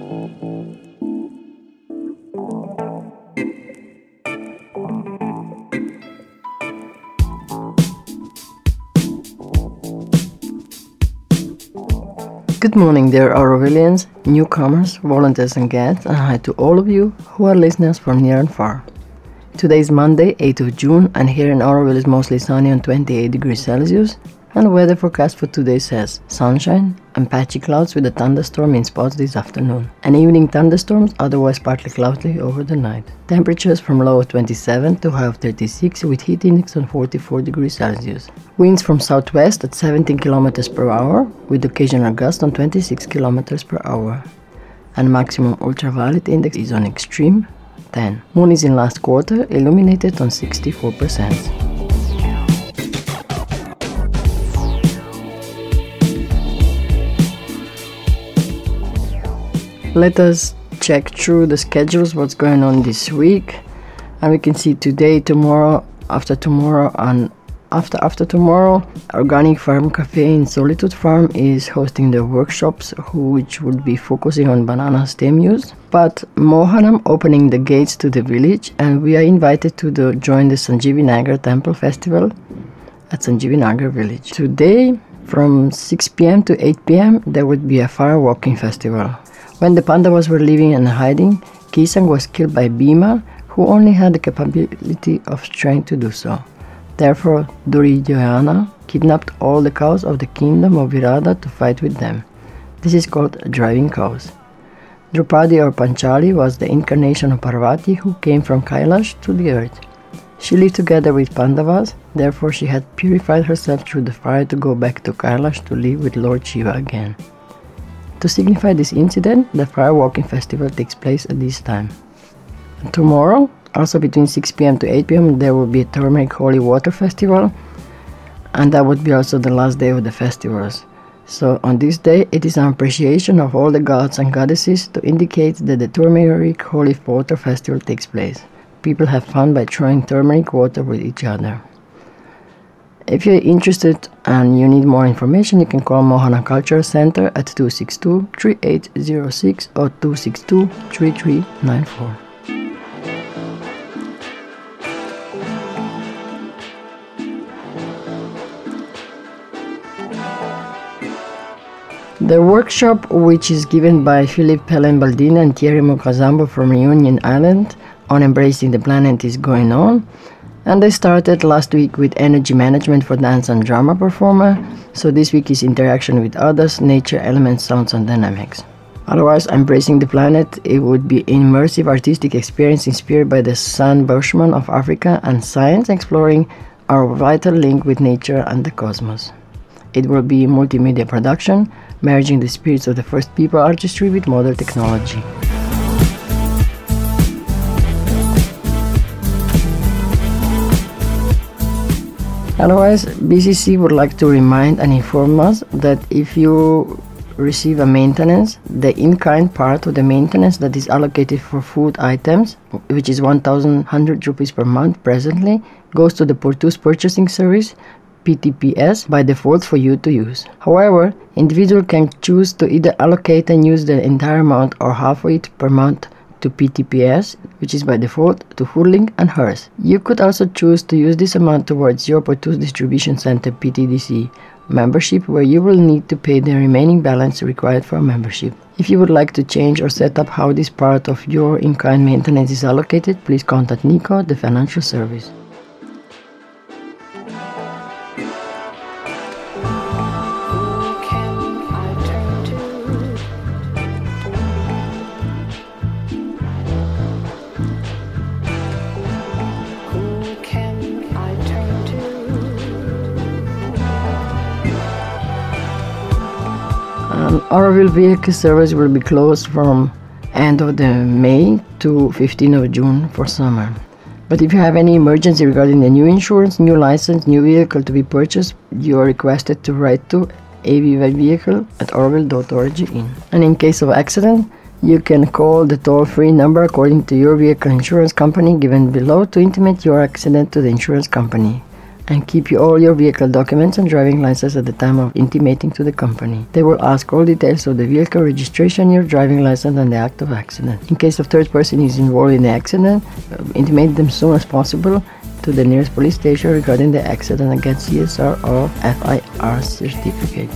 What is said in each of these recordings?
Good morning, dear Aurovilians, newcomers, volunteers and guests, and hi to all of you who are listeners from near and far. Today is Monday, 8th of June, and here in Auroville is mostly sunny and 28 degrees Celsius, and the weather forecast for today says sunshine and patchy clouds with a thunderstorm in spots this afternoon, and evening thunderstorms, otherwise partly cloudy over the night. Temperatures from low of 27 to high of 36 with heat index on 44 degrees Celsius. Winds from southwest at 17 km per hour with occasional gusts on 26 km per hour. And maximum ultraviolet index is on extreme 10. Moon is in last quarter, illuminated on 64%. Let us check through the schedules, what's going on this week. And we can see today, tomorrow, after tomorrow, and after tomorrow, Organic Farm Cafe in Solitude Farm is hosting the workshops which would be focusing on banana stem use. But Mohanam opening the gates to the village, and we are invited to join the Sanjeevi Nagar Temple Festival at Sanjeevi Nagar village. Today, from 6 p.m. to 8 p.m., there would be a fire walking festival. When the Pandavas were living and hiding, Kisang was killed by Bhima, who only had the capability of strength to do so. Therefore, Duryodhana kidnapped all the cows of the kingdom of Virada to fight with them. This is called driving cows. Draupadi or Panchali was the incarnation of Parvati who came from Kailash to the earth. She lived together with Pandavas, therefore she had purified herself through the fire to go back to Kailash to live with Lord Shiva again. To signify this incident, the fire walking festival takes place at this time. And tomorrow, also between 6 p.m. to 8 p.m., there will be a turmeric holy water festival, and that would be also the last day of the festivals. So on this day, it is an appreciation of all the gods and goddesses to indicate that the turmeric holy water festival takes place. People have fun by throwing turmeric water with each other. If you're interested and you need more information, you can call Mohana Cultural Center at 262-3806 or 262-3394. The workshop, which is given by Philippe Helen Baldini and Thierry Mocazambo from Reunion Island on embracing the planet, is going on. And they started last week with energy management for dance and drama performer, so this week is interaction with others, nature, elements, sounds and dynamics. Otherwise, embracing the planet, it would be immersive artistic experience inspired by the San Bushman of Africa and science exploring our vital link with nature and the cosmos. It will be a multimedia production, merging the spirits of the first people artistry with modern technology. Otherwise, BCC would like to remind and inform us that if you receive a maintenance, the in-kind part of the maintenance that is allocated for food items, which is 1,100 rupees per month presently, goes to the Portus Purchasing Service, PTPS, by default for you to use. However, individual can choose to either allocate and use the entire amount or half of it per month to PTPS, which is by default to Foodlink and hers. You could also choose to use this amount towards your Portus Distribution Center PTDC membership, where you will need to pay the remaining balance required for a membership. If you would like to change or set up how this part of your in-kind maintenance is allocated, please contact Nico, the financial service. Auroville vehicle service will be closed from end of the May to 15th of June for summer. But if you have any emergency regarding the new insurance, new license, new vehicle to be purchased, you are requested to write to avvehicle@auroville.org. And in case of accident, you can call the toll-free number according to your vehicle insurance company given below to intimate your accident to the insurance company. and keep all your vehicle documents and driving license at the time of intimating to the company. They will ask all details of the vehicle, registration, your driving license, and the act of accident. In case of third person is involved in the accident, intimate them as soon as possible to the nearest police station regarding the accident and get CSR or FIR certificate.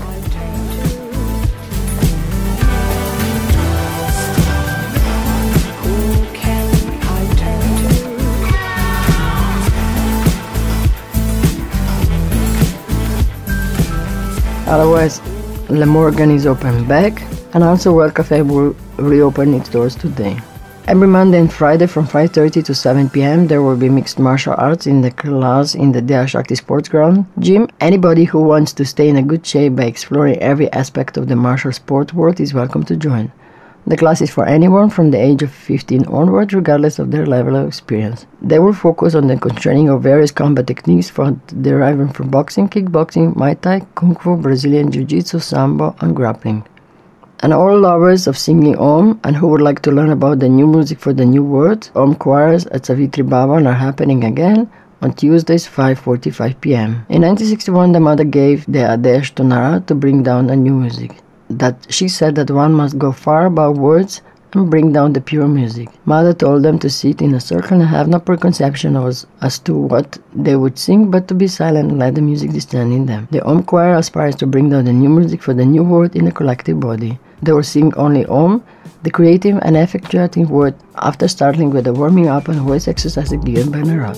Otherwise, Le Morgan is open back, and also World Cafe will reopen its doors today. Every Monday and Friday from 5:30 to 7 p.m. there will be mixed martial arts in the class in the Dea Shakti Sports Ground gym. Anybody who wants to stay in a good shape by exploring every aspect of the martial sport world is welcome to join. The class is for anyone from the age of 15 onwards, regardless of their level of experience. They will focus on the training of various combat techniques deriving from boxing, kickboxing, Muay Thai, Kung Fu, Brazilian Jiu-Jitsu, Sambo, and grappling. And all lovers of singing Om and who would like to learn about the new music for the new words, Om choirs at Savitri Bhavan are happening again on Tuesdays 5:45 p.m. In 1961, the mother gave the Adesh to Nara to bring down the new music. That she said that one must go far above words and bring down the pure music. Mother told them to sit in a circle and have no preconception as to what they would sing, but to be silent and let the music descend in them. The Om choir aspires to bring down the new music for the new word in a collective body. They will sing only Om, the creative and effectuating word, after starting with a warming up and voice exercise given by Narad.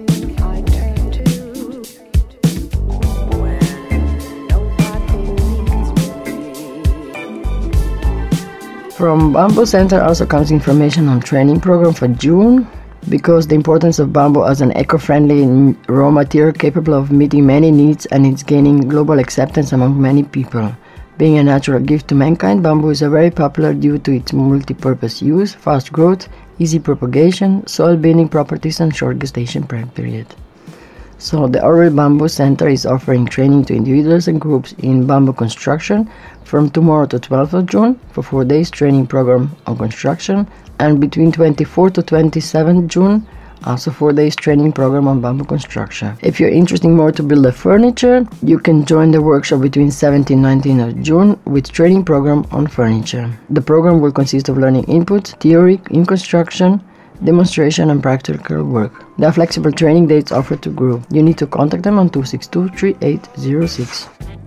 From Bamboo Center also comes information on training program for June, because the importance of bamboo as an eco-friendly raw material capable of meeting many needs, and it's gaining global acceptance among many people. Being a natural gift to mankind, bamboo is very popular due to its multi-purpose use, fast growth, easy propagation, soil binding properties, and short gestation period. So the Orville Bamboo Center is offering training to individuals and groups in bamboo construction from tomorrow to 12th of June for 4 days training program on construction, and between 24th to 27th June also 4 days training program on bamboo construction. If you're interested more to build a furniture, you can join the workshop between 17th and 19th of June with training program on furniture. The program will consist of learning input, theory in construction, demonstration, and practical work. There are flexible training dates offered to group. You need to contact them on 262-3806.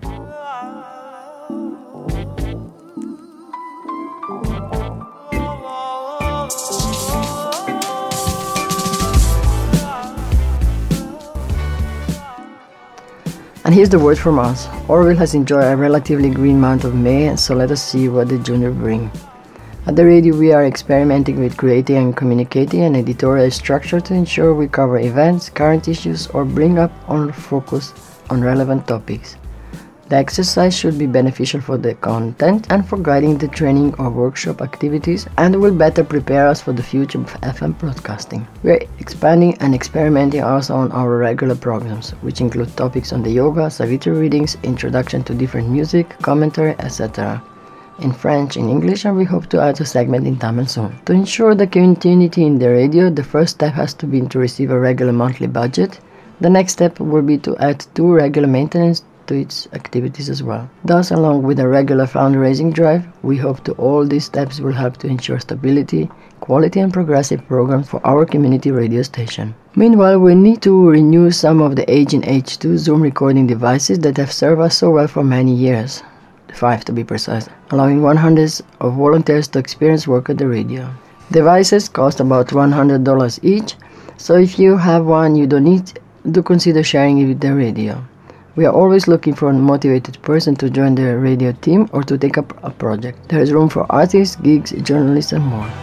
And here's the word from us. Orville has enjoyed a relatively green month of May, so let us see what the June will bring. At the radio, we are experimenting with creating and communicating an editorial structure to ensure we cover events, current issues, or bring up or focus on relevant topics. The exercise should be beneficial for the content and for guiding the training or workshop activities, and will better prepare us for the future of FM broadcasting. We are expanding and experimenting also on our regular programs, which include topics on the yoga, Savitri readings, introduction to different music, commentary, etc. in French, in English, and we hope to add a segment in Tamil soon. To ensure the continuity in the radio, the first step has to be to receive a regular monthly budget. The next step will be to add 2 regular maintenance to its activities as well. Thus, along with a regular fundraising drive, we hope to all these steps will help to ensure stability, quality, and progressive programs for our community radio station. Meanwhile, we need to renew some of the aging H2 Zoom recording devices that have served us so well for many years. 5 to be precise, allowing 100 of volunteers to experience work at the radio. Devices cost about $100 each, so if you have one you don't need, do consider sharing it with the radio. We are always looking for a motivated person to join the radio team or to take up a project. There is room for artists, gigs, journalists, and more.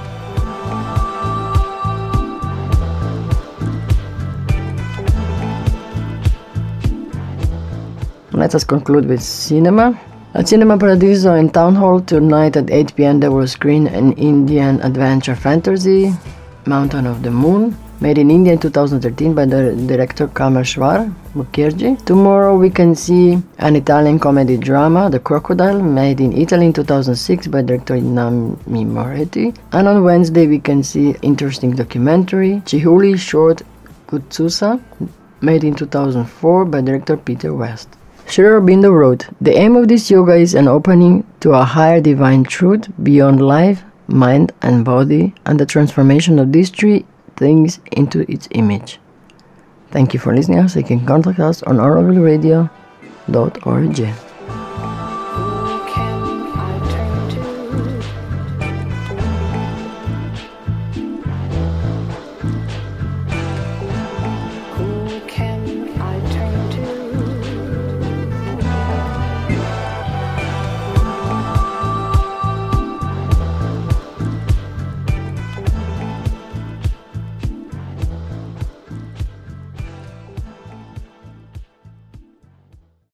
Let us conclude with cinema. At Cinema Paradiso in Town Hall tonight at 8 p.m. they will screen an Indian adventure fantasy, Mountain of the Moon, made in India in 2013 by the director Kameshwar Mukherjee. Tomorrow we can see an Italian comedy drama, The Crocodile, made in Italy in 2006 by director Nami Moretti. And on Wednesday we can see interesting documentary, Chihuly Short Kutsusa, made in 2004 by director Peter West. Sri Aurobindo wrote, "The aim of this yoga is an opening to a higher divine truth beyond life, mind and body, and the transformation of these three things into its image." Thank you for listening us. You can contact us on aurableradio.org.